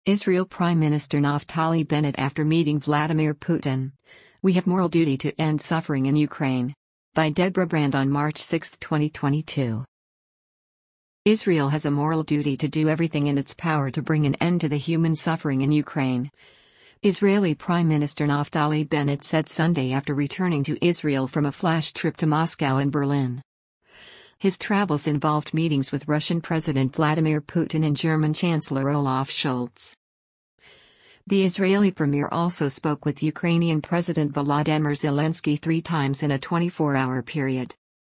Israel Prime Minister Naftali Bennett after meeting Vladimir Putin. We have moral duty to end suffering in Ukraine. By Deborah Brand on March 6, 2022. Israel has a moral duty to do everything in its power to bring an end to the human suffering in Ukraine. Israeli Prime Minister Naftali Bennett said Sunday after returning to Israel from a flash trip to Moscow and Berlin. His travels involved meetings with Russian President Vladimir Putin and German Chancellor Olaf Scholz. The Israeli premier also spoke with Ukrainian President Volodymyr Zelensky 3 times in a 24-hour period.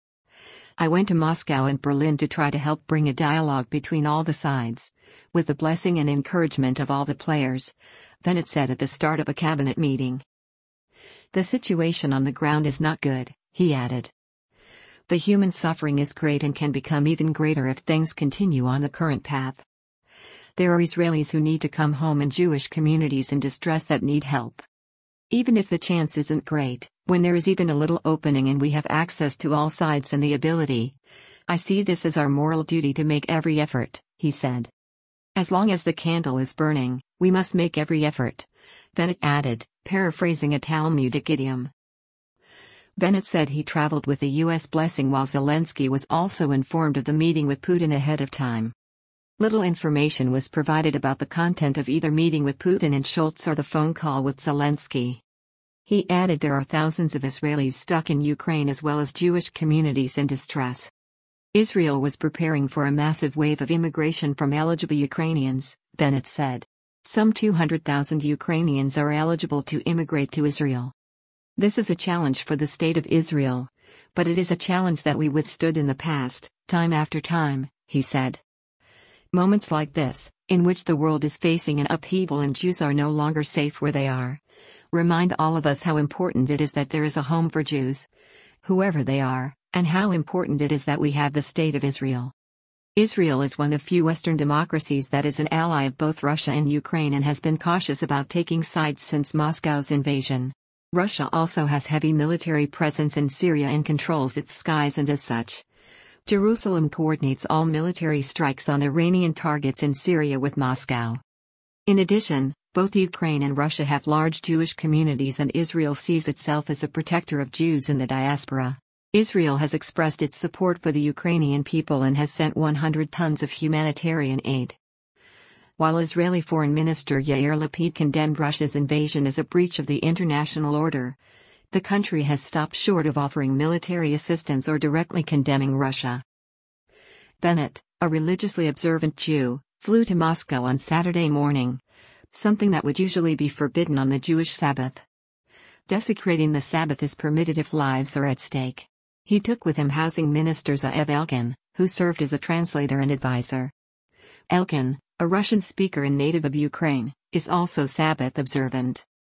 I went to Moscow and Berlin to try to help bring a dialogue between all the sides, with the blessing and encouragement of all the players, Bennett said at the start of a cabinet meeting. The situation on the ground is not good, he added. The human suffering is great and can become even greater if things continue on the current path. There are Israelis who need to come home and Jewish communities in distress that need help. Even if the chance isn't great, when there is even a little opening and we have access to all sides and the ability, I see this as our moral duty to make every effort, he said. As long as the candle is burning, we must make every effort, Bennett added, paraphrasing a Talmudic idiom. Bennett said he traveled with a U.S. blessing while Zelensky was also informed of the meeting with Putin ahead of time. Little information was provided about the content of either meeting with Putin and Scholz or the phone call with Zelensky. He added there are thousands of Israelis stuck in Ukraine as well as Jewish communities in distress. Israel was preparing for a massive wave of immigration from eligible Ukrainians, Bennett said. Some 200,000 Ukrainians are eligible to immigrate to Israel. This is a challenge for the state of Israel, but it is a challenge that we withstood in the past, time after time, he said. Moments like this, in which the world is facing an upheaval and Jews are no longer safe where they are, remind all of us how important it is that there is a home for Jews, whoever they are, and how important it is that we have the State of Israel. Israel is one of few Western democracies that is an ally of both Russia and Ukraine and has been cautious about taking sides since Moscow's invasion. Russia also has heavy military presence in Syria and controls its skies, and as such, Jerusalem coordinates all military strikes on Iranian targets in Syria with Moscow. In addition, both Ukraine and Russia have large Jewish communities and Israel sees itself as a protector of Jews in the diaspora. Israel has expressed its support for the Ukrainian people and has sent 100 tons of humanitarian aid. While Israeli Foreign Minister Yair Lapid condemned Russia's invasion as a breach of the international order, the country has stopped short of offering military assistance or directly condemning Russia. Bennett, a religiously observant Jew, flew to Moscow on Saturday morning, something that would usually be forbidden on the Jewish Sabbath. Desecrating the Sabbath is permitted if lives are at stake. He took with him Housing Minister Ze'ev Elkin, who served as a translator and advisor. Elkin, a Russian speaker and native of Ukraine, is also Sabbath observant.